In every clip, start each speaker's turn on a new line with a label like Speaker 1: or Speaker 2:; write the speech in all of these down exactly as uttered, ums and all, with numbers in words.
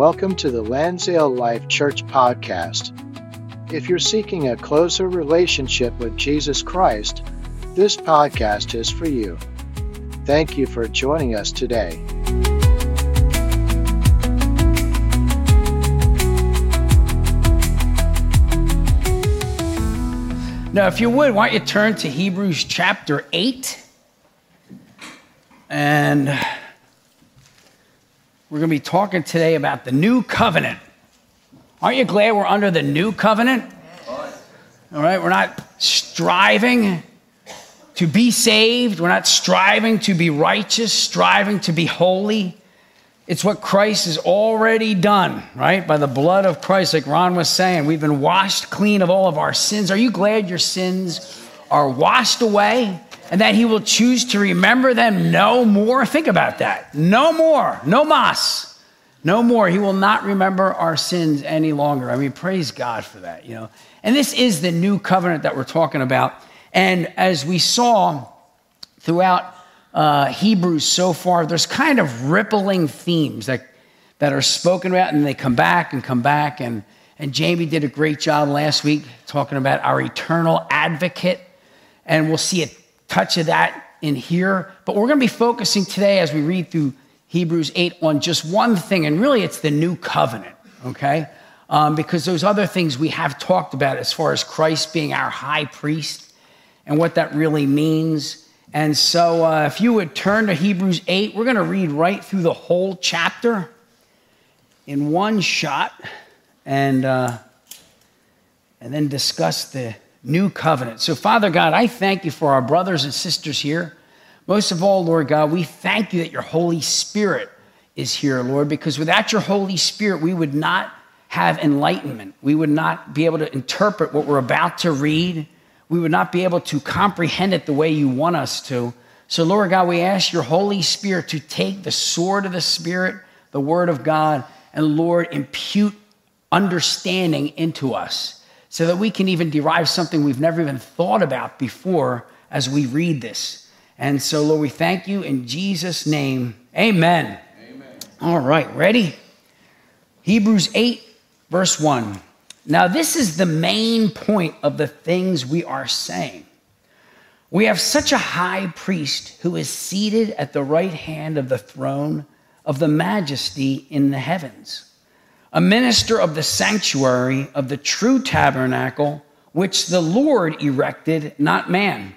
Speaker 1: Welcome to the Lansdale Life Church podcast. If you're seeking a closer relationship with Jesus Christ, this podcast is for you. Thank you for joining us today.
Speaker 2: Now, if you would, why don't you turn to Hebrews chapter eight? And we're going to be talking today about the new covenant. Aren't you glad we're under the new covenant? All right, we're not striving to be saved. We're not striving to be righteous, striving to be holy. It's what Christ has already done, right? By the blood of Christ, like Ron was saying, we've been washed clean of all of our sins. Are you glad your sins are washed away and that he will choose to remember them no more? Think about that. No more. No mas. No more. He will not remember our sins any longer. I mean, praise God for that, you know. And this is the new covenant that we're talking about. And as we saw throughout uh, Hebrews so far, there's kind of rippling themes that, that are spoken about, and they come back and come back. And, and Jamie did a great job last week talking about our eternal advocate. And we'll see a touch of that in here. But we're going to be focusing today as we read through Hebrews eight on just one thing. And really, it's the new covenant, okay? Um, because those other things we have talked about as far as Christ being our high priest and what that really means. And so uh, if you would turn to Hebrews eight, we're going to read right through the whole chapter in one shot and, uh, and then discuss the new covenant. So Father God, I thank you for our brothers and sisters here. Most of all, Lord God, we thank you that your Holy Spirit is here, Lord, because without your Holy Spirit, we would not have enlightenment. We would not be able to interpret what we're about to read. We would not be able to comprehend it the way you want us to. So, Lord God, we ask your Holy Spirit to take the sword of the Spirit, the Word of God, and, Lord, impute understanding into us so that we can even derive something we've never even thought about before as we read this. And so, Lord, we thank you in Jesus' name. Amen. Amen. All right, ready? Hebrews eight, verse one. Now, this is the main point of the things we are saying. We have such a high priest who is seated at the right hand of the throne of the majesty in the heavens, a minister of the sanctuary of the true tabernacle, which the Lord erected, not man.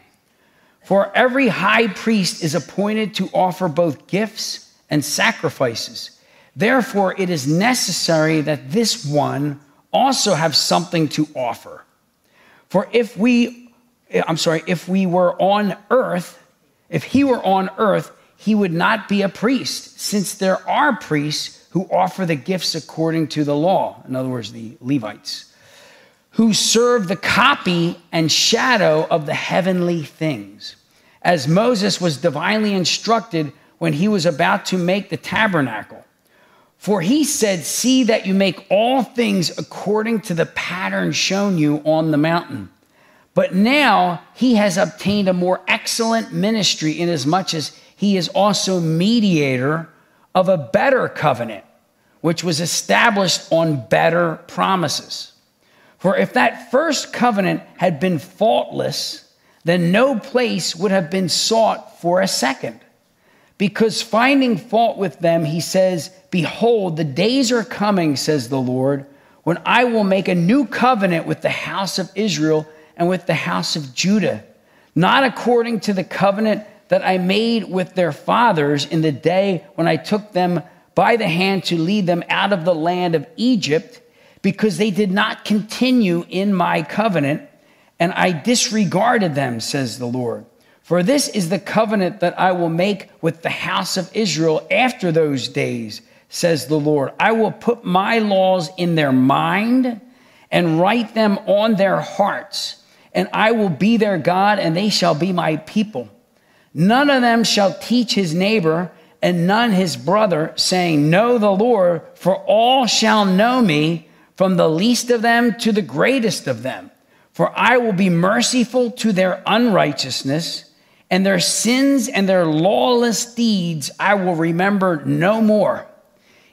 Speaker 2: For every high priest is appointed to offer both gifts and sacrifices. Therefore, it is necessary that this one also have something to offer. For if we, I'm sorry, if we were on earth, if he were on earth, he would not be a priest, since there are priests who offer the gifts according to the law. In other words, the Levites, who serve the copy and shadow of the heavenly things, as Moses was divinely instructed when he was about to make the tabernacle. For he said, see that you make all things according to the pattern shown you on the mountain. But now he has obtained a more excellent ministry, inasmuch as he is also mediator of a better covenant, which was established on better promises. For if that first covenant had been faultless, then no place would have been sought for a second. Because finding fault with them, he says, behold, the days are coming, says the Lord, when I will make a new covenant with the house of Israel and with the house of Judah, not according to the covenant that I made with their fathers in the day when I took them by the hand to lead them out of the land of Egypt, because they did not continue in my covenant, and I disregarded them, says the Lord. For this is the covenant that I will make with the house of Israel after those days, says the Lord. I will put my laws in their mind and write them on their hearts, and I will be their God, and they shall be my people. None of them shall teach his neighbor and none his brother, saying, know the Lord, for all shall know me, from the least of them to the greatest of them. For I will be merciful to their unrighteousness, and their sins and their lawless deeds I will remember no more.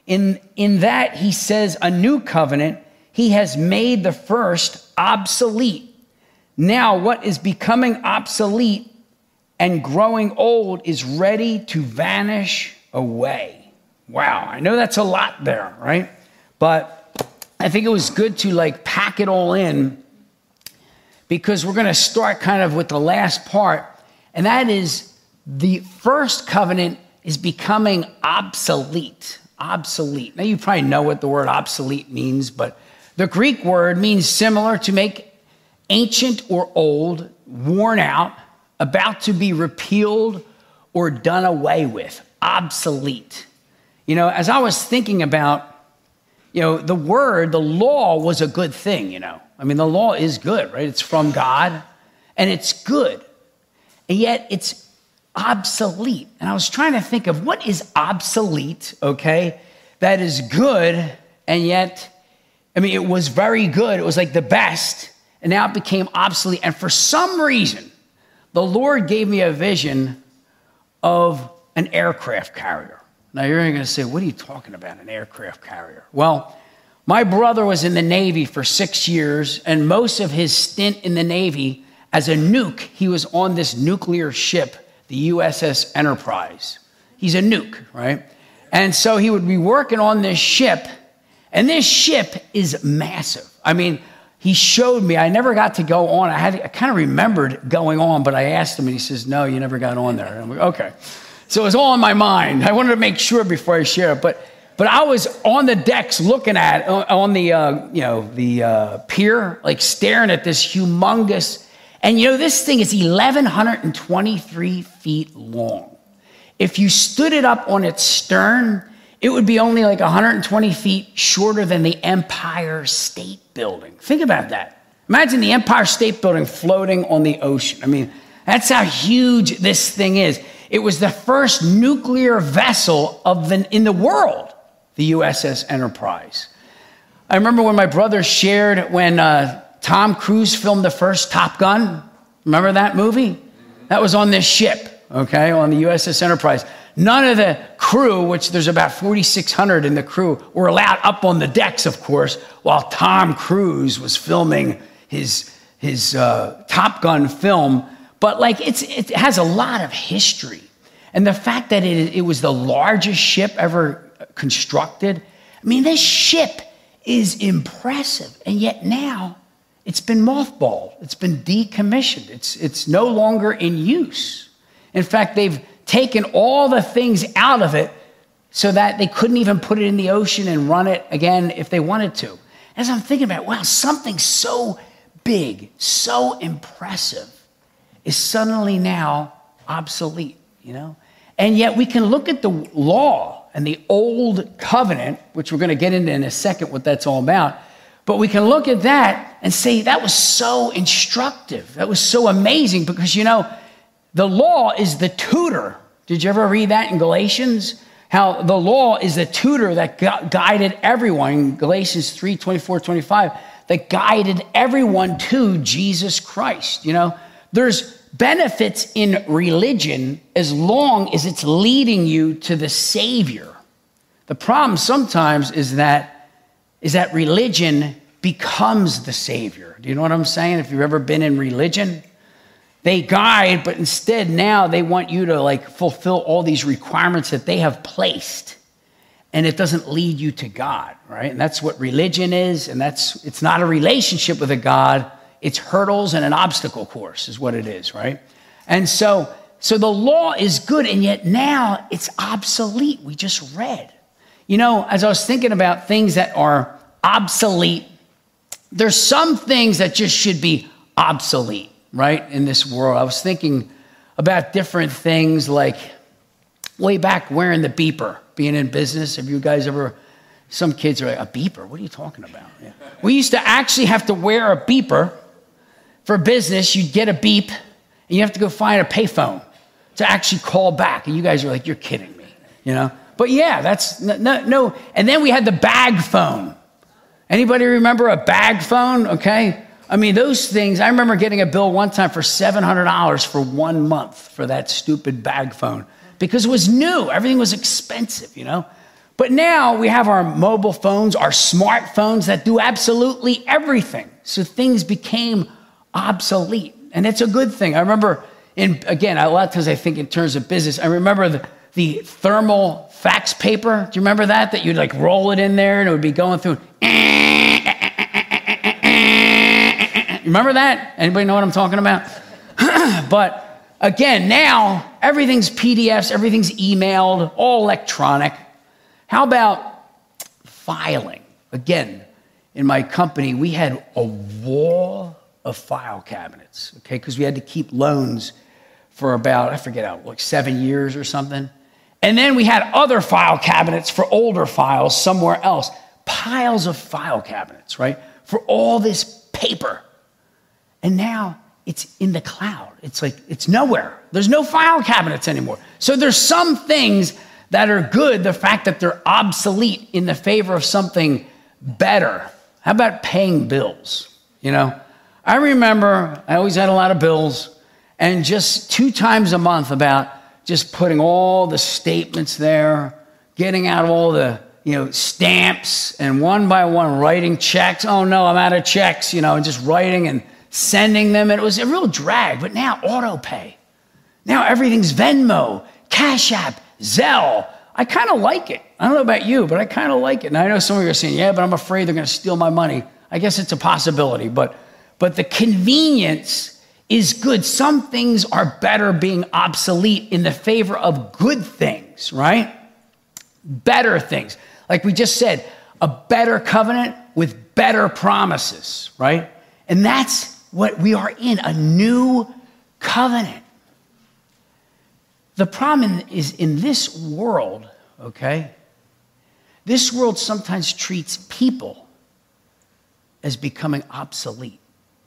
Speaker 2: In, in that he says a new covenant, he has made the first obsolete. Now what is becoming obsolete and growing old is ready to vanish away. Wow, I know that's a lot there, right? But I think it was good to like pack it all in, because we're going to start kind of with the last part, and that is the first covenant is becoming obsolete. Obsolete. Now you probably know what the word obsolete means, but the Greek word means similar to make ancient or old, worn out, about to be repealed or done away with. Obsolete. You know, as I was thinking about, you know, the word, the law was a good thing, you know. I mean, the law is good, right? It's from God, and it's good. And yet it's obsolete. And I was trying to think of what is obsolete, okay, that is good, and yet, I mean, it was very good. It was like the best, and now it became obsolete. And for some reason, the Lord gave me a vision of an aircraft carrier. Now, you're going to say, what are you talking about, an aircraft carrier? Well, my brother was in the Navy for six years, and most of his stint in the Navy as a nuke, he was on this nuclear ship, the U S S Enterprise. He's a nuke, right? And so he would be working on this ship, and this ship is massive. I mean, he showed me, I never got to go on. I had, I kind of remembered going on, but I asked him, and he says, no, you never got on there. And I'm like, okay. So it was all in my mind. I wanted to make sure before I share it, but but I was on the decks looking at, on the, uh, you know, the uh, pier, like staring at this humongous, and you know, this thing is eleven twenty-three feet long. If you stood it up on its stern, it would be only like one hundred twenty feet shorter than the Empire State Building. Think about that. Imagine the Empire State Building floating on the ocean. I mean, that's how huge this thing is. It was the first nuclear vessel of the, in the world, the U S S Enterprise. I remember when my brother shared when uh, Tom Cruise filmed the first Top Gun. Remember that movie? That was on this ship, okay, on the U S S Enterprise. None of the crew, which there's about forty-six hundred in the crew, were allowed up on the decks, of course, while Tom Cruise was filming his, his uh, Top Gun film. But like it's, it has a lot of history. And the fact that it, it was the largest ship ever constructed, I mean, this ship is impressive. And yet now it's been mothballed. It's been decommissioned. It's, it's no longer in use. In fact, they've taken all the things out of it so that they couldn't even put it in the ocean and run it again if they wanted to. As I'm thinking about, wow, something so big, so impressive is suddenly now obsolete, you know? And yet we can look at the law and the old covenant, which we're going to get into in a second what that's all about, but we can look at that and say that was so instructive. That was so amazing because, you know, the law is the tutor. Did you ever read that in Galatians? How the law is the tutor that gu- guided everyone, Galatians three, twenty-four, twenty-five, that guided everyone to Jesus Christ, you know? There's benefits in religion as long as it's leading you to the Savior. The problem sometimes is that, is that religion becomes the Savior. Do you know what I'm saying? If you've ever been in religion, they guide, but instead now they want you to like fulfill all these requirements that they have placed, and it doesn't lead you to God, right? And that's what religion is, and that's, it's not a relationship with a God. It's hurdles and an obstacle course is what it is, right? And so, so the law is good, and yet now it's obsolete. We just read. You know, as I was thinking about things that are obsolete, there's some things that just should be obsolete, right, in this world. I was thinking about different things like way back wearing the beeper, being in business. Have you guys ever, some kids are like, a beeper? What are you talking about? Yeah. We used to actually have to wear a beeper. For business, you'd get a beep, and you have to go find a payphone to actually call back. And you guys are like, you're kidding me, you know? But yeah, that's no, no, no. And then we had the bag phone. Anybody remember a bag phone? Okay. I mean, those things, I remember getting a bill one time for seven hundred dollars for one month for that stupid bag phone because it was new. Everything was expensive, you know? But now we have our mobile phones, our smartphones that do absolutely everything. So things became obsolete. And it's a good thing. I remember, in again, a lot of times I think in terms of business, I remember the, the thermal fax paper. Do you remember that? That you'd like roll it in there and it would be going through. Remember that? Anybody know what I'm talking about? But again, now everything's P D Fs, everything's emailed, all electronic. How about filing? Again, in my company, we had a wall of file cabinets, okay? Because we had to keep loans for about, I forget how, like seven years or something. And then we had other file cabinets for older files somewhere else. Piles of file cabinets, right? For all this paper. And now it's in the cloud. It's like, it's nowhere. There's no file cabinets anymore. So there's some things that are good, the fact that they're obsolete in the favor of something better. How about paying bills? You know, I remember I always had a lot of bills, and just two times a month about just putting all the statements there, getting out all the, you know, stamps, and one by one writing checks. Oh no, I'm out of checks, you know, and just writing and sending them. And it was a real drag, but now auto pay. Now everything's Venmo, Cash App, Zelle. I kind of like it. I don't know about you, but I kind of like it. And I know some of you are saying, yeah, but I'm afraid they're going to steal my money. I guess it's a possibility, but but the convenience is good. Some things are better being obsolete in the favor of good things, right? Better things. Like we just said, a better covenant with better promises, right? And that's what we are in, a new covenant. The problem is in this world, okay, this world sometimes treats people as becoming obsolete.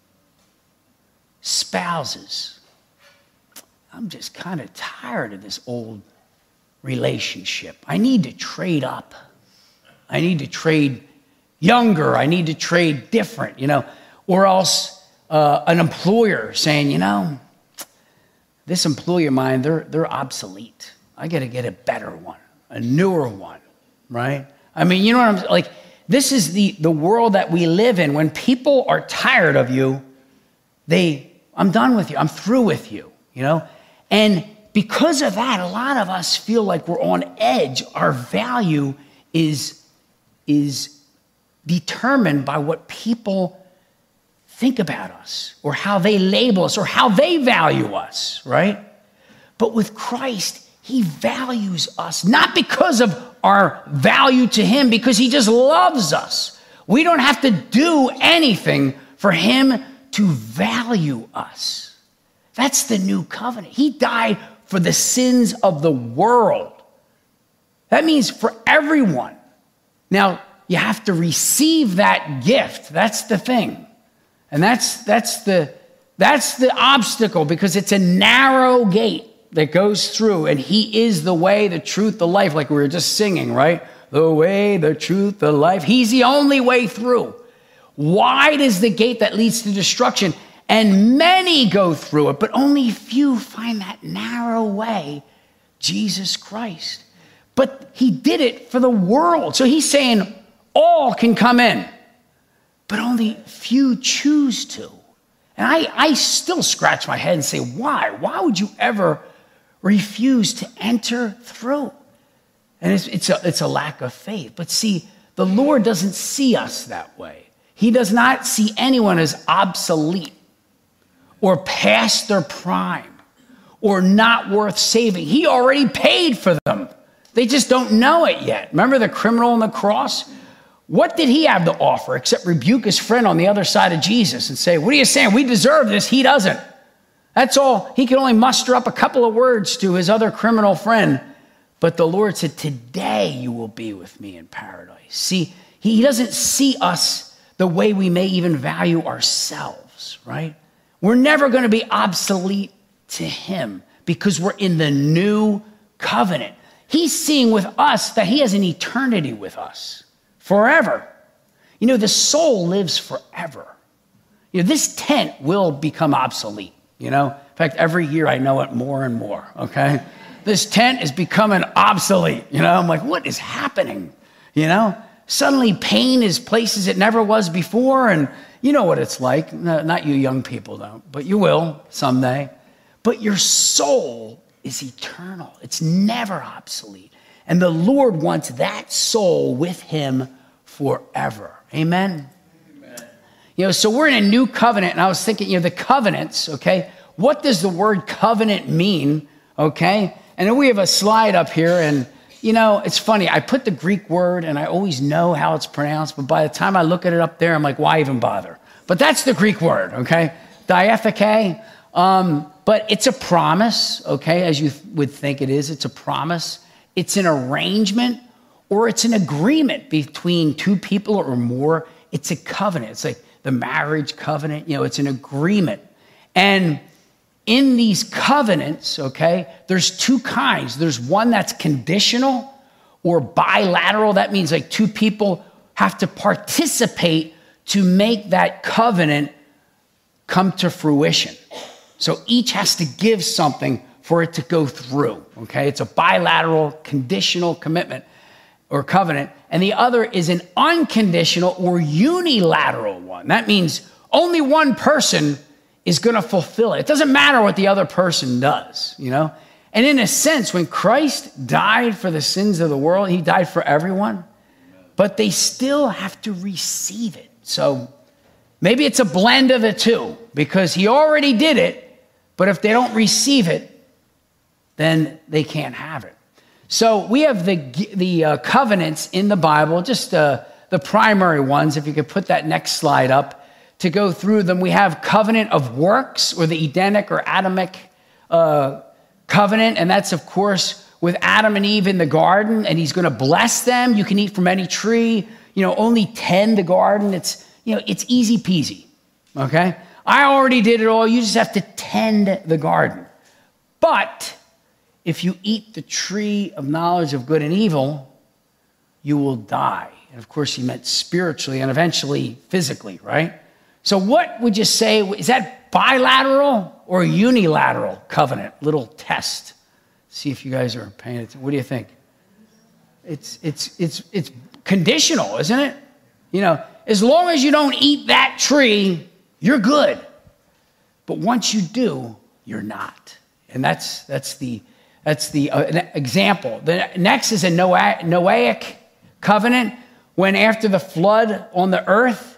Speaker 2: Spouses. I'm just kind of tired of this old relationship. I need to trade up. I need to trade younger. I need to trade different, you know, or else uh, an employer saying, you know, this employer of mine, they're, they're obsolete. I got to get a better one, a newer one, right? I mean, you know what I'm like? This is the, the world that we live in. When people are tired of you, they, I'm done with you. I'm through with you, you know? And because of that, a lot of us feel like we're on edge. Our value is, is determined by what people think about us, or how they label us, or how they value us, right? But with Christ, he values us, not because of our value to him, because he just loves us. We don't have to do anything for him to value us. That's the new covenant. He died for the sins of the world. That means for everyone. Now, you have to receive that gift. That's the thing. And that's that's the that's the obstacle, because it's a narrow gate that goes through, and he is the way, the truth, the life, like we were just singing, right? The way, the truth, the life. He's the only way through. Wide is the gate that leads to destruction, and many go through it, but only few find that narrow way, Jesus Christ. But he did it for the world. So he's saying all can come in, but only few choose to. And I, I still scratch my head and say, why? Why would you ever refuse to enter through? And it's, it's, a, it's a lack of faith. But see, the Lord doesn't see us that way. He does not see anyone as obsolete or past their prime or not worth saving. He already paid for them. They just don't know it yet. Remember the criminal on the cross? What did he have to offer except rebuke his friend on the other side of Jesus and say, what are you saying? We deserve this. He doesn't. That's all. He could only muster up a couple of words to his other criminal friend. But the Lord said, today you will be with me in paradise. See, he doesn't see us the way we may even value ourselves, right? We're never going to be obsolete to him because we're in the new covenant. He's seeing with us that he has an eternity with us. Forever. You know, the soul lives forever. You know, this tent will become obsolete, you know. In fact, every year I know it more and more, okay? this tent is becoming obsolete. You know, I'm like, what is happening? You know, suddenly pain is places it never was before. And you know what it's like. No, not you young people don't, but you will someday. But your soul is eternal. It's never obsolete. And the Lord wants that soul with him forever. Amen? Amen. You know, so we're in a new covenant, and I was thinking, you know, the covenants, okay? What does the word covenant mean, okay? And then we have a slide up here, and, you know, it's funny. I put the Greek word, and I always know how it's pronounced, but by the time I look at it up there, I'm like, why even bother? But that's the Greek word, okay? Diatheke. Um, but it's a promise, okay, as you th- would think it is. It's a promise. It's an arrangement, or it's an agreement between two people or more. It's a covenant. It's like the marriage covenant. You know, it's an agreement. And in these covenants, okay, there's two kinds. There's one that's conditional or bilateral. That means like two people have to participate to make that covenant come to fruition. So each has to give something for it to go through, okay? It's a bilateral, conditional commitment or covenant. And the other is an unconditional or unilateral one. That means only one person is going to fulfill it. It doesn't matter what the other person does, you know? And in a sense, when Christ died for the sins of the world, he died for everyone, but they still have to receive it. So maybe it's a blend of the two, because he already did it, but if they don't receive it, then they can't have it. So we have the, the uh, covenants in the Bible, just uh, the primary ones. If you could put that next slide up to go through them. We have covenant of works, or the Edenic or Adamic uh, covenant. And that's, of course, with Adam and Eve in the garden, and he's going to bless them. You can eat from any tree, you know, only tend the garden. It's, you know, it's easy peasy, okay? I already did it all. You just have to tend the garden. But if you eat the tree of knowledge of good and evil, you will die. And of course, he meant spiritually and eventually physically, right? So what would you say, is that bilateral or unilateral covenant? Little test. See if you guys are paying attention. What do you think? It's, it's, it's, it's conditional, isn't it? You know, as long as you don't eat that tree, you're good. But once you do, you're not. And that's, that's the... That's the uh, example. The next is a Noah, Noahic covenant, when after the flood on the earth,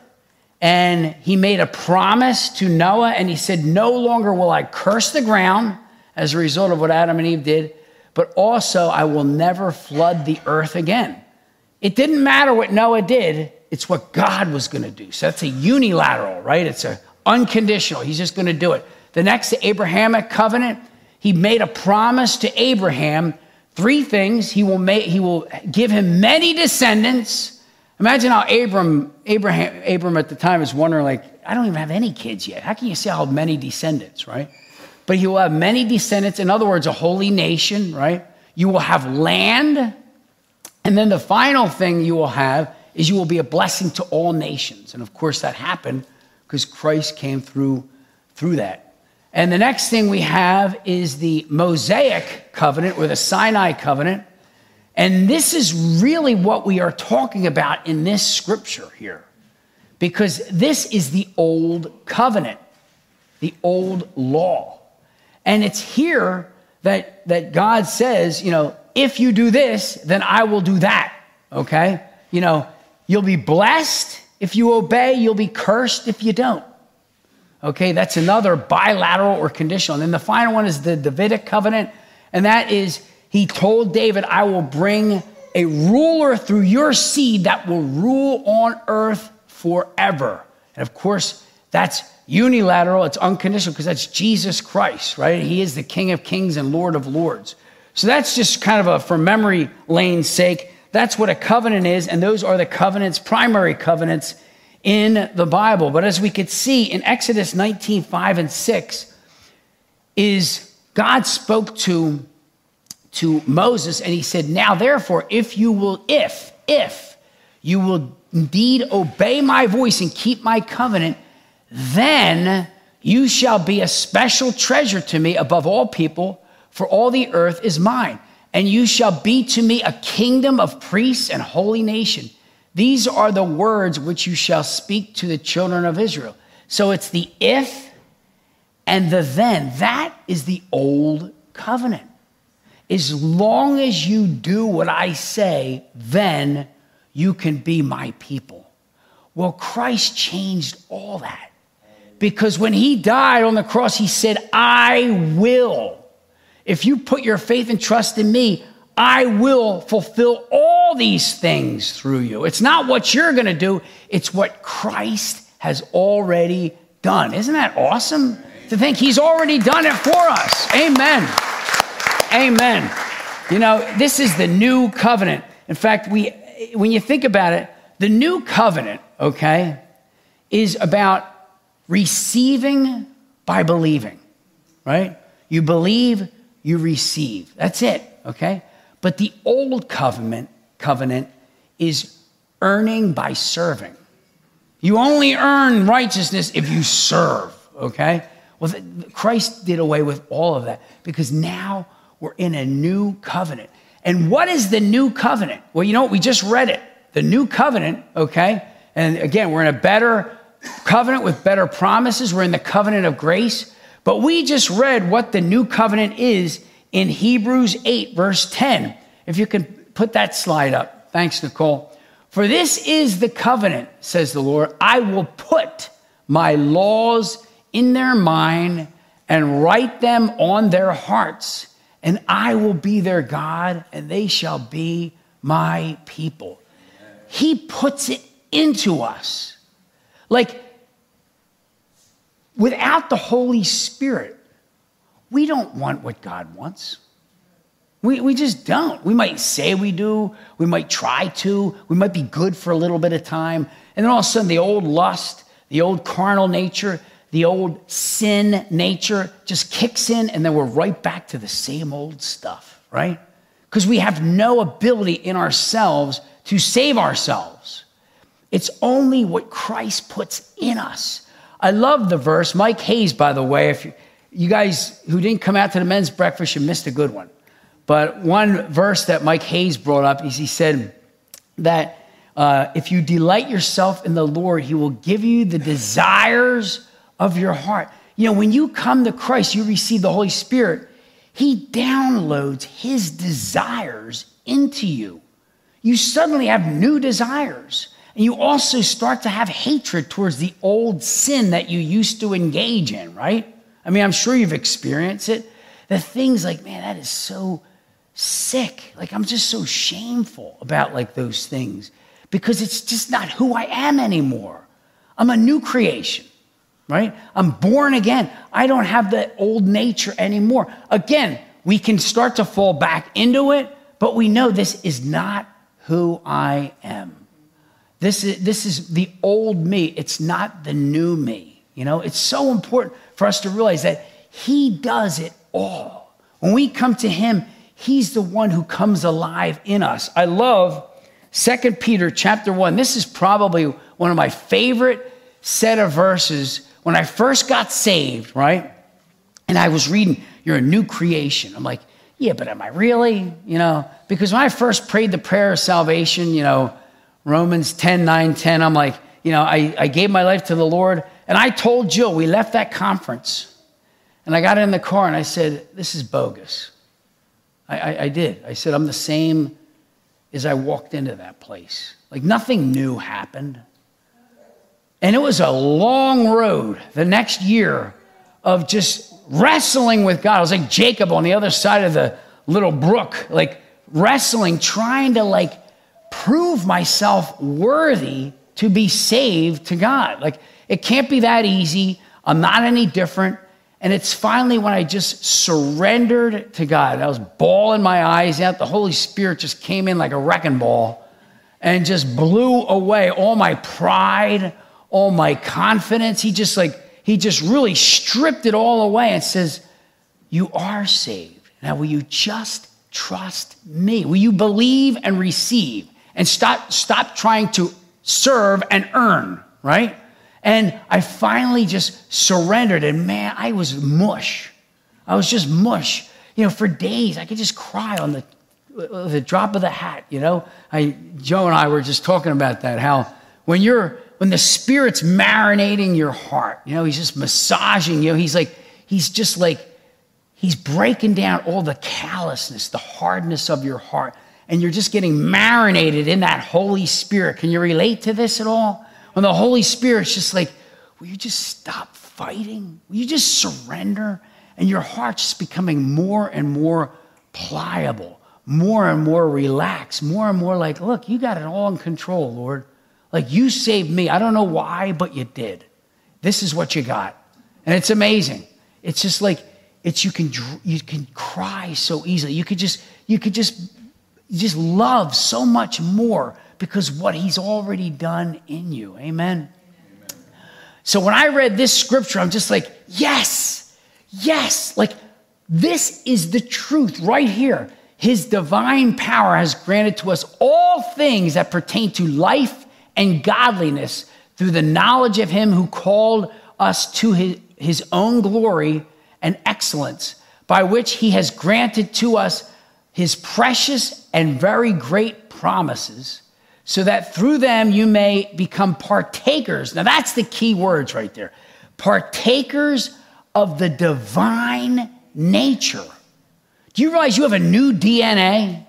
Speaker 2: and he made a promise to Noah, and he said, no longer will I curse the ground as a result of what Adam and Eve did, but also I will never flood the earth again. It didn't matter what Noah did. It's what God was going to do. So that's a unilateral, right? It's a unconditional. He's just going to do it. The next, the Abrahamic covenant. He made a promise to Abraham, three things. He will make, he will give him many descendants. Imagine how Abram, Abraham, Abram at the time is wondering, like, I don't even have any kids yet. How can you say I'll have many descendants, right? But he will have many descendants. In other words, a holy nation, right? You will have land. And then the final thing you will have is you will be a blessing to all nations. And of course that happened because Christ came through, through that. And the next thing we have is the Mosaic covenant, or the Sinai covenant. And this is really what we are talking about in this scripture here, because this is the old covenant, the old law. And it's here that, that God says, you know, if you do this, then I will do that, okay? You know, you'll be blessed if you obey, you'll be cursed if you don't. Okay, that's another bilateral or conditional. And then the final one is the Davidic covenant. And that is, he told David, I will bring a ruler through your seed that will rule on earth forever. And of course, that's unilateral. It's unconditional because that's Jesus Christ, right? He is the King of Kings and Lord of Lords. So that's just kind of a, for memory lane's sake, that's what a covenant is. And those are the covenants, primary covenants in the Bible. But as we could see in Exodus nineteen, five and six, is God spoke to, to Moses, and he said, now therefore, if you will, if, if you will indeed obey my voice and keep my covenant, then you shall be a special treasure to me above all people, for all the earth is mine, and you shall be to me a kingdom of priests and holy nation. These are the words which you shall speak to the children of Israel. So it's the if and the then. That is the old covenant. As long as you do what I say, then you can be my people. Well, Christ changed all that. Because when he died on the cross, he said, I will. If you put your faith and trust in me, I will fulfill all these things through you. It's not what you're going to do. It's what Christ has already done. Isn't that awesome? To think he's already done it for us. Amen. Amen. You know, this is the new covenant. In fact, we, when you think about it, the new covenant, okay, is about receiving by believing, right? You believe, you receive. That's it, okay? But the old covenant covenant is earning by serving. You only earn righteousness if you serve, okay? Well, Christ did away with all of that because now we're in a new covenant. And what is the new covenant? Well, you know what? We just read it. The new covenant, okay? And again, we're in a better covenant with better promises. We're in the covenant of grace. But we just read what the new covenant is in Hebrews eight, verse ten. If you can put that slide up. Thanks, Nicole. For this is the covenant, says the Lord. I will put my laws in their mind and write them on their hearts. And I will be their God, and they shall be my people. He puts it into us. Like, without the Holy Spirit, we don't want what God wants. We, we just don't. We might say we do. We might try to. We might be good for a little bit of time. And then all of a sudden, the old lust, the old carnal nature, the old sin nature just kicks in, and then we're right back to the same old stuff, right? Because we have no ability in ourselves to save ourselves. It's only what Christ puts in us. I love the verse. Mike Hayes, by the way, if you, you guys who didn't come out to the men's breakfast, you missed a good one. But one verse that Mike Hayes brought up is he said that uh, if you delight yourself in the Lord, he will give you the desires of your heart. You know, when you come to Christ, you receive the Holy Spirit. He downloads his desires into you. You suddenly have new desires. And you also start to have hatred towards the old sin that you used to engage in, right? I mean, I'm sure you've experienced it. The things like, man, that is so sick. Like, I'm just so shameful about like those things because it's just not who I am anymore. I'm a new creation, right? I'm born again. I don't have that old nature anymore. Again, we can start to fall back into it, but we know this is not who I am. This is, this is the old me. It's not the new me. You know, it's so important for us to realize that he does it all. When we come to him, he's the one who comes alive in us. I love Second Peter chapter one. This is probably one of my favorite set of verses. When I first got saved, right? And I was reading, you're a new creation. I'm like, yeah, but am I really? You know, because when I first prayed the prayer of salvation, you know, Romans ten, nine, ten, I'm like, you know, I, I gave my life to the Lord. And I told Jill, we left that conference. And I got in the car and I said, this is bogus. I, I, I did. I said, I'm the same as I walked into that place. Like nothing new happened. And it was a long road the next year of just wrestling with God. I was like Jacob on the other side of the little brook, like wrestling, trying to like prove myself worthy to be saved to God. Like it can't be that easy. I'm not any different. And it's finally when I just surrendered to God. I was bawling my eyes out. The Holy Spirit just came in like a wrecking ball and just blew away all my pride, all my confidence. He just like, he just really stripped it all away and says, you are saved. Now, will you just trust me? Will you believe and receive and stop, stop trying to serve and earn, right? And I finally just surrendered, and man, I was mush. I was just mush. you know, for days, I could just cry on the, the drop of the hat, you know. I, Joe and I were just talking about that, how when you're, when the Spirit's marinating your heart, you know, he's just massaging you. He's like, he's just like, he's breaking down all the callousness, the hardness of your heart. And you're just getting marinated in that Holy Spirit. Can you relate to this at all? When the Holy Spirit's just like, will you just stop fighting? Will you just surrender? And your heart's just becoming more and more pliable, more and more relaxed, more and more like, look, you got it all in control, Lord. Like, you saved me. I don't know why, but you did. This is what you got. And it's amazing. It's just like, it's you can you can cry so easily. You could just you could just just love so much more because what he's already done in you. Amen. Amen. So when I read this scripture, I'm just like, yes, yes. Like, this is the truth right here. His divine power has granted to us all things that pertain to life and godliness through the knowledge of him who called us to his, his own glory and excellence, by which he has granted to us his precious and very great promises, so that through them you may become partakers. Now that's the key words right there. Partakers of the divine nature. Do you realize you have a new D N A?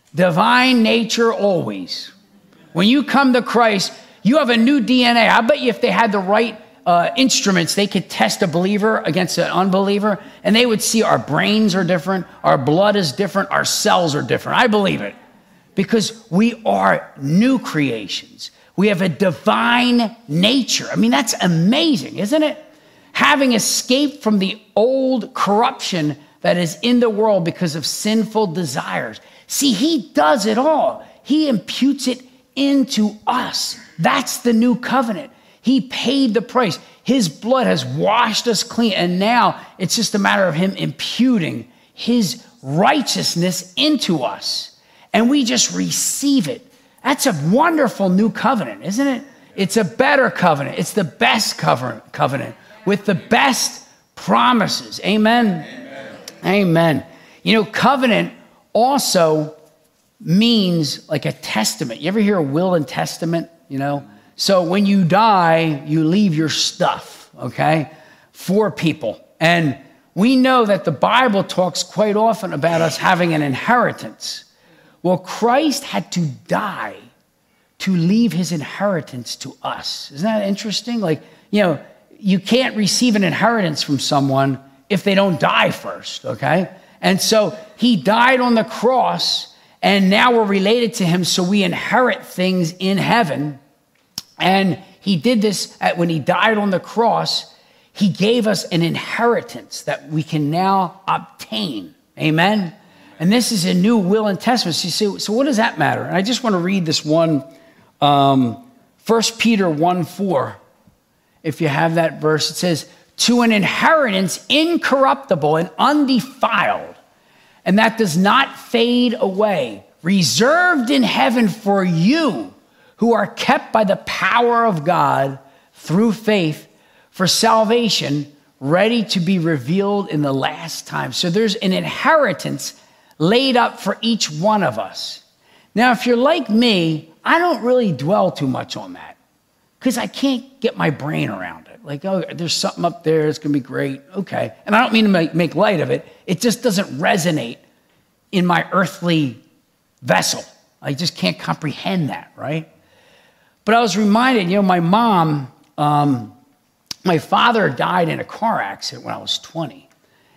Speaker 2: Divine nature always. When you come to Christ, you have a new D N A. I bet you if they had the right uh, instruments, they could test a believer against an unbeliever, and they would see our brains are different, our blood is different, our cells are different. I believe it. Because we are new creations. We have a divine nature. I mean, that's amazing, isn't it? Having escaped from the old corruption that is in the world because of sinful desires. See, he does it all. He imputes it into us. That's the new covenant. He paid the price. His blood has washed us clean. And now it's just a matter of him imputing his righteousness into us. And we just receive it. That's a wonderful new covenant, isn't it? It's a better covenant. It's the best covenant with the best promises. Amen? Amen. Amen. You know, covenant also means like a testament. You ever hear a will and testament? You know, so when you die, you leave your stuff, okay, for people. And we know that the Bible talks quite often about us having an inheritance. Well, Christ had to die to leave his inheritance to us. Isn't that interesting? Like, you know, you can't receive an inheritance from someone if they don't die first, okay? And so he died on the cross, and now we're related to him, so we inherit things in heaven. And he did this at, when he died on the cross. He gave us an inheritance that we can now obtain. Amen? And this is a new will and testament. So, you see, so what does that matter? And I just want to read this one, um, First Peter one four. If you have that verse, it says, to an inheritance incorruptible and undefiled, and that does not fade away, reserved in heaven for you, who are kept by the power of God through faith for salvation, ready to be revealed in the last time. So there's an inheritance laid up for each one of us. Now, if you're like me, I don't really dwell too much on that because I can't get my brain around it. Like, oh, there's something up there. It's going to be great. Okay. And I don't mean to make, make light of it. It just doesn't resonate in my earthly vessel. I just can't comprehend that, right? But I was reminded, you know, my mom, um, my father died in a car accident when I was twenty.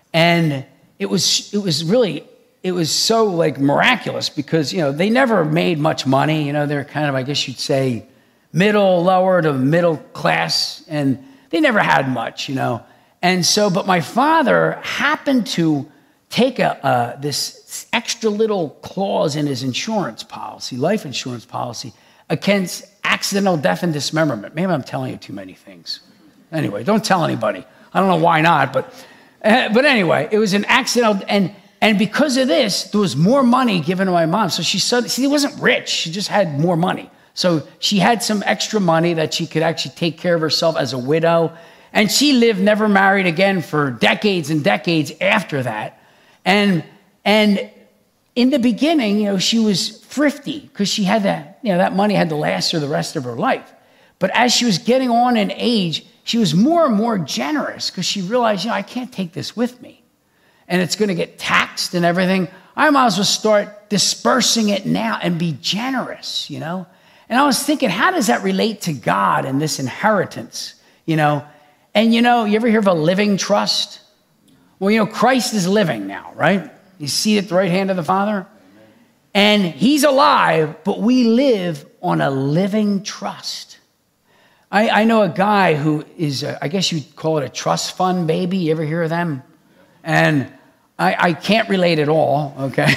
Speaker 2: And it was, it was really, it was so like miraculous because, you know, they never made much money. You know, they're kind of, I guess you'd say, middle, lower to middle class. And they never had much, you know. And so, but my father happened to take a, uh, this extra little clause in his insurance policy, life insurance policy, against accidental death and dismemberment. Maybe I'm telling you too many things. Anyway, don't tell anybody. I don't know why not, but uh, but anyway, it was an accidental, and and because of this, there was more money given to my mom. So she suddenly, see, wasn't rich. She just had more money. So she had some extra money that she could actually take care of herself as a widow. And she lived, never married again for decades and decades after that. And, and in the beginning, you know, she was thrifty because she had that, you know, that money had to last her the rest of her life. But as she was getting on in age, she was more and more generous because she realized, you know, I can't take this with me. And it's going to get taxed and everything. I might as well start dispersing it now and be generous, you know. And I was thinking, how does that relate to God and this inheritance, you know? And, you know, you ever hear of a living trust? Well, you know, Christ is living now, right? He's seated at the right hand of the Father. And he's alive, but we live on a living trust. I, I know a guy who is, a, I guess you'd call it a trust fund baby. You ever hear of them? And I, I can't relate at all, okay?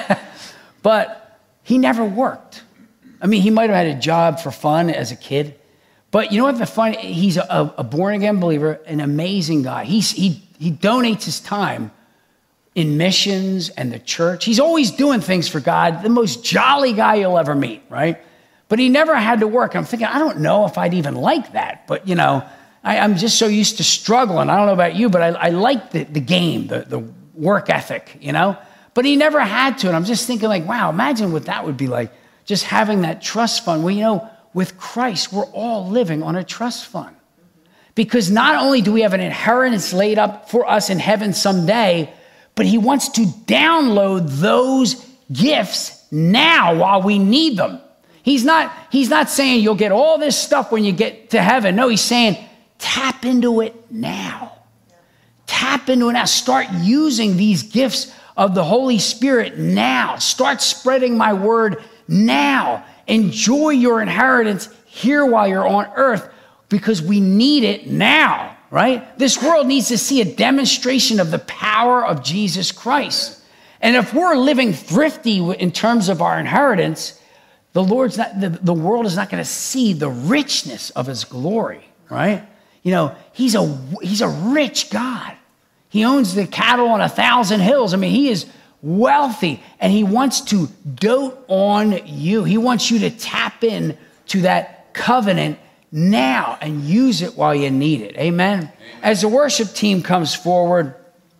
Speaker 2: But he never worked. I mean, he might have had a job for fun as a kid. But you know what the fun, he's a, a born-again believer, an amazing guy. He's, he, he donates his time in missions and the church. He's always doing things for God, the most jolly guy you'll ever meet, right? But he never had to work. I'm thinking, I don't know if I'd even like that. But, you know, I, I'm just so used to struggling. I don't know about you, but I, I like the, the game, the, the work ethic, you know? But he never had to. And I'm just thinking like, wow, imagine what that would be like, just having that trust fund. Well, you know, with Christ, we're all living on a trust fund. Because not only do we have an inheritance laid up for us in heaven someday, but he wants to download those gifts now while we need them. He's not, he's not saying you'll get all this stuff when you get to heaven. No, he's saying tap into it now. Tap into it now. Start using these gifts of the Holy Spirit now. Start spreading my word now. Enjoy your inheritance here while you're on earth because we need it now. Right? This world needs to see a demonstration of the power of Jesus Christ. And if we're living thrifty in terms of our inheritance, the Lord's not, the, the world is not going to see the richness of his glory, right? You know, he's a, he's a rich God. He owns the cattle on a thousand hills. I mean, he is wealthy and he wants to dote on you. He wants you to tap in to that covenant now and use it while you need it. Amen. Amen. As the worship team comes forward,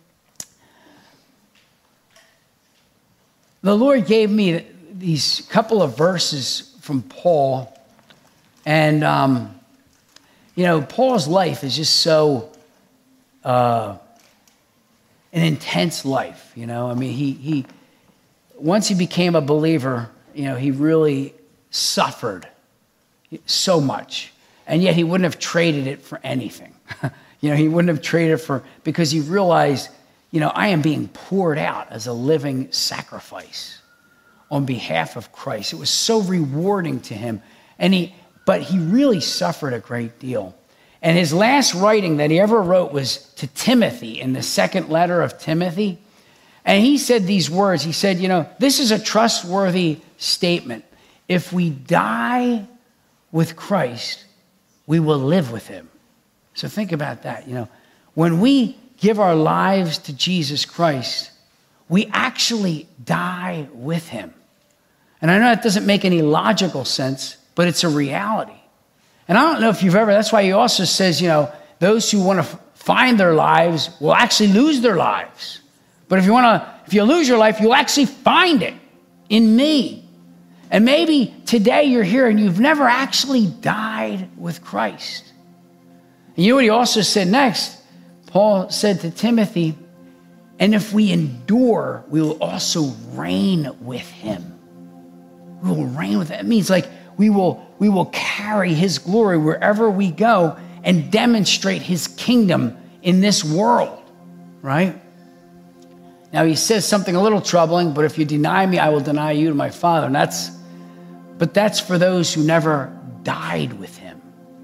Speaker 2: the Lord gave me these couple of verses from Paul. And, um, you know, Paul's life is just so uh, an intense life, you know. I mean, he, he once he became a believer, you know, he really suffered so much. And yet he wouldn't have traded it for anything. You know, he wouldn't have traded it for, because he realized, you know, I am being poured out as a living sacrifice on behalf of Christ. It was so rewarding to him. And he, but he really suffered a great deal. And his last writing that he ever wrote was to Timothy in the second letter of Timothy. And he said these words. He said, you know, this is a trustworthy statement. If we die with Christ, we will live with him. So think about that. You know, when we give our lives to Jesus Christ, we actually die with him. And I know that doesn't make any logical sense, but it's a reality. And I don't know if you've ever, that's why he also says, you know, those who want to f- find their lives will actually lose their lives. But if you want to, if you lose your life, you'll actually find it in me. And maybe today you're here and you've never actually died with Christ. And you know what he also said next? Paul said to Timothy, and if we endure, we will also reign with him. We will reign with him. It means like we will, we will carry his glory wherever we go and demonstrate his kingdom in this world, right? Now he says something a little troubling, but if you deny me, I will deny you to my Father. And that's, but that's for those who never died with him.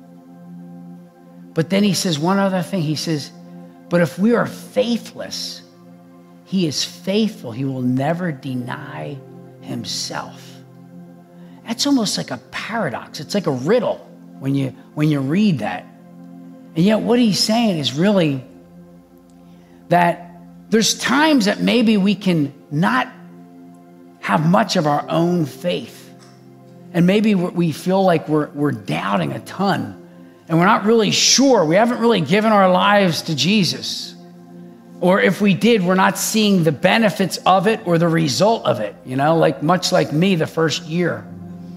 Speaker 2: But then he says one other thing. He says, but if we are faithless, he is faithful. He will never deny himself. That's almost like a paradox. It's like a riddle when you, when you read that. And yet what he's saying is really that there's times that maybe we can not have much of our own faith. And maybe we feel like we're, we're doubting a ton. And we're not really sure. We haven't really given our lives to Jesus. Or if we did, we're not seeing the benefits of it or the result of it, you know, like much like me the first year.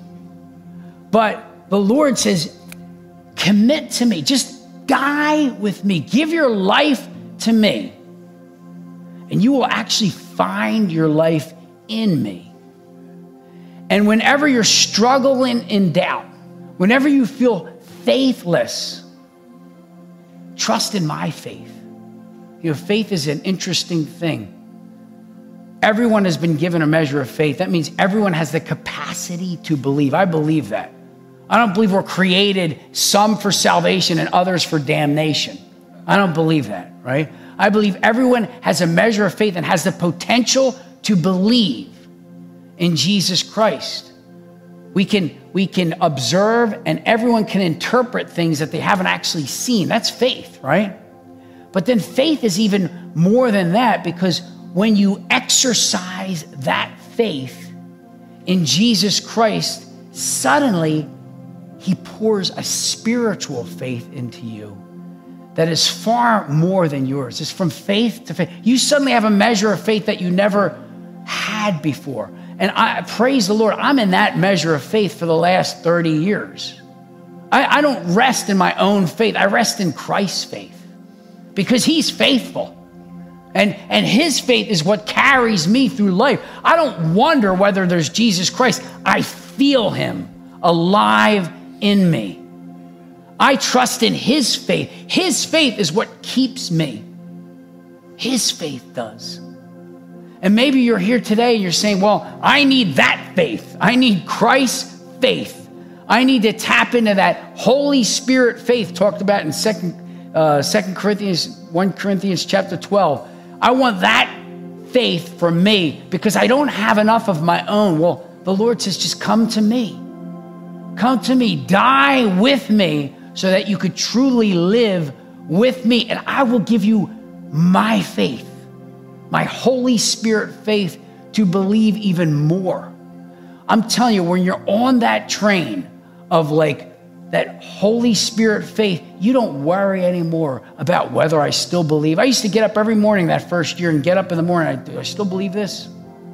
Speaker 2: But the Lord says, commit to me. Just die with me. Give your life to me. And you will actually find your life in me. And whenever you're struggling in doubt, whenever you feel faithless, trust in my faith. You know, faith is an interesting thing. Everyone has been given a measure of faith. That means everyone has the capacity to believe. I believe that. I don't believe we're created, some for salvation and others for damnation. I don't believe that, right? I believe everyone has a measure of faith and has the potential to believe in Jesus Christ. We can, we can observe and everyone can interpret things that they haven't actually seen. That's faith, right? But then faith is even more than that, because when you exercise that faith in Jesus Christ, suddenly he pours a spiritual faith into you that is far more than yours. It's from faith to faith. You suddenly have a measure of faith that you never had before. And I praise the Lord, I'm in that measure of faith for the last thirty years. I, I don't rest in my own faith. I rest in Christ's faith because he's faithful. And, and his faith is what carries me through life. I don't wonder whether there's Jesus Christ. I feel him alive in me. I trust in his faith. His faith is what keeps me. His faith does. And maybe you're here today and you're saying, well, I need that faith. I need Christ's faith. I need to tap into that Holy Spirit faith talked about in Second uh, Second Corinthians, First Corinthians chapter twelve. I want that faith for me because I don't have enough of my own. Well, the Lord says, just come to me. Come to me. Die with me so that you could truly live with me. And I will give you my faith, my Holy Spirit faith to believe even more. I'm telling you, when you're on that train of like that Holy Spirit faith, you don't worry anymore about whether I still believe. I used to get up every morning that first year and get up in the morning. I, do I still believe this?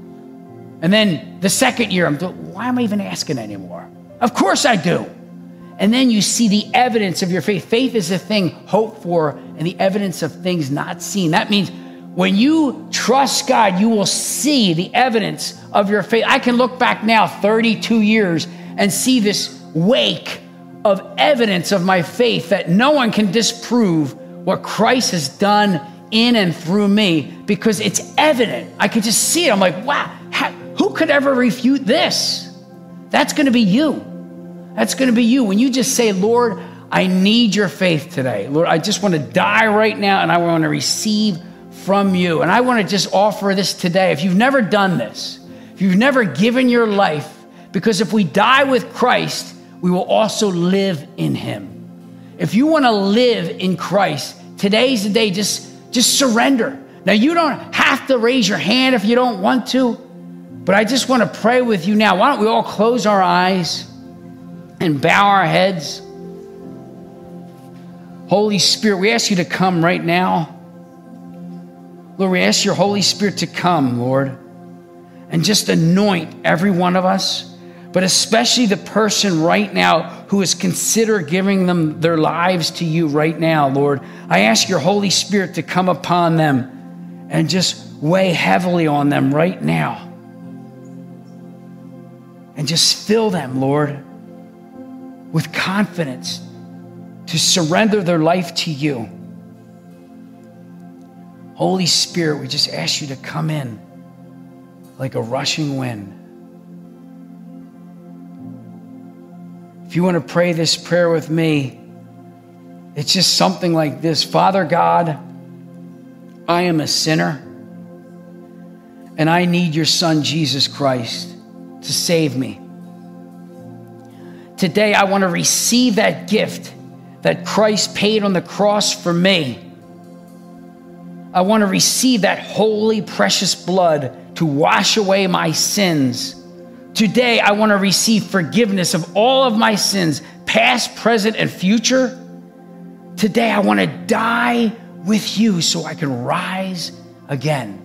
Speaker 2: And then the second year, I'm doing, why am I even asking anymore? Of course I do. And then you see the evidence of your faith. Faith is a thing hoped for and the evidence of things not seen. That means when you trust God, you will see the evidence of your faith. I can look back now thirty-two years and see this wake of evidence of my faith that no one can disprove what Christ has done in and through me because it's evident. I could just see it. I'm like, wow, how, who could ever refute this? That's going to be you. That's going to be you. When you just say, Lord, I need your faith today. Lord, I just want to die right now and I want to receive from you. And I want to just offer this today. If you've never done this, if you've never given your life, because if we die with Christ, we will also live in him. If you want to live in Christ, today's the day. Just, just surrender. Now, you don't have to raise your hand if you don't want to, but I just want to pray with you now. Why don't we all close our eyes and bow our heads? Holy Spirit, we ask you to come right now. Lord, we ask your Holy Spirit to come, Lord, and just anoint every one of us, but especially the person right now who is consider giving them their lives to you right now, Lord. I ask your Holy Spirit to come upon them and just weigh heavily on them right now. And just fill them, Lord, with confidence to surrender their life to you. Holy Spirit, we just ask you to come in like a rushing wind. If you want to pray this prayer with me, it's just something like this. Father God, I am a sinner, and I need your Son, Jesus Christ, to save me. Today, I want to receive that gift that Christ paid on the cross for me. I want to receive that holy, precious blood to wash away my sins. Today, I want to receive forgiveness of all of my sins, past, present, and future. Today, I want to die with you so I can rise again.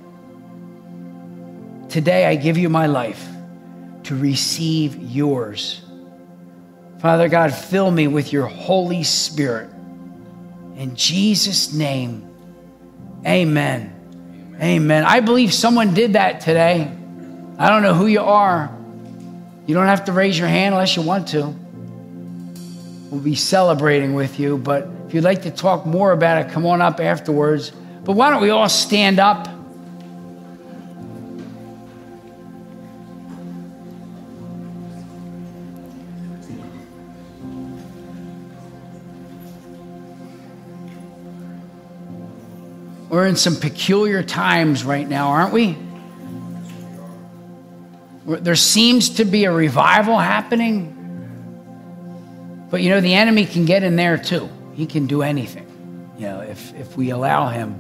Speaker 2: Today I give you my life to receive yours. Father God, fill me with your Holy Spirit. In Jesus' name, amen. Amen. Amen. I believe someone did that today. I don't know who you are. You don't have to raise your hand unless you want to. We'll be celebrating with you, but if you'd like to talk more about it, come on up afterwards. But why don't we all stand up? We're in some peculiar times right now, aren't we? There seems to be a revival happening. But you know, the enemy can get in there too. He can do anything, you know, if, if we allow him.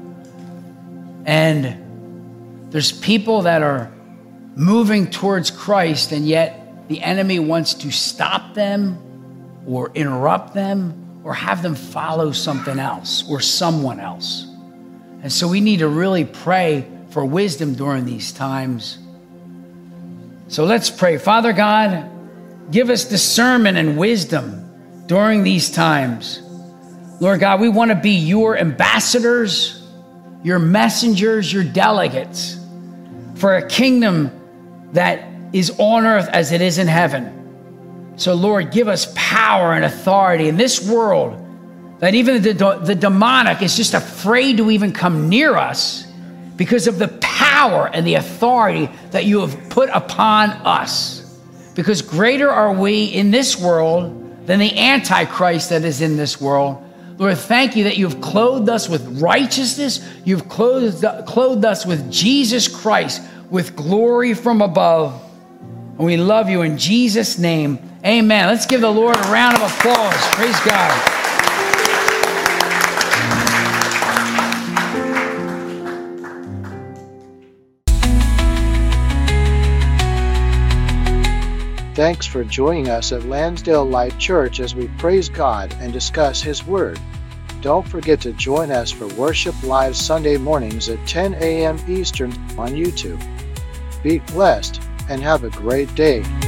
Speaker 2: And there's people that are moving towards Christ, and yet the enemy wants to stop them or interrupt them or have them follow something else or someone else. And so we need to really pray for wisdom during these times. So let's pray. Father God, give us discernment and wisdom during these times. Lord God, we want to be your ambassadors, your messengers, your delegates for a kingdom that is on earth as it is in heaven. So Lord, give us power and authority in this world that even the, the demonic is just afraid to even come near us because of the power and the authority that you have put upon us. Because greater are we in this world than the Antichrist that is in this world. Lord, thank you that you've clothed us with righteousness. You've clothed, clothed us with Jesus Christ, with glory from above. And we love you in Jesus' name. Amen. Let's give the Lord a round of applause. Praise God.
Speaker 1: Thanks for joining us at Lansdale Life Church as we praise God and discuss His Word. Don't forget to join us for Worship Live Sunday mornings at ten a.m. Eastern on YouTube. Be blessed and have a great day.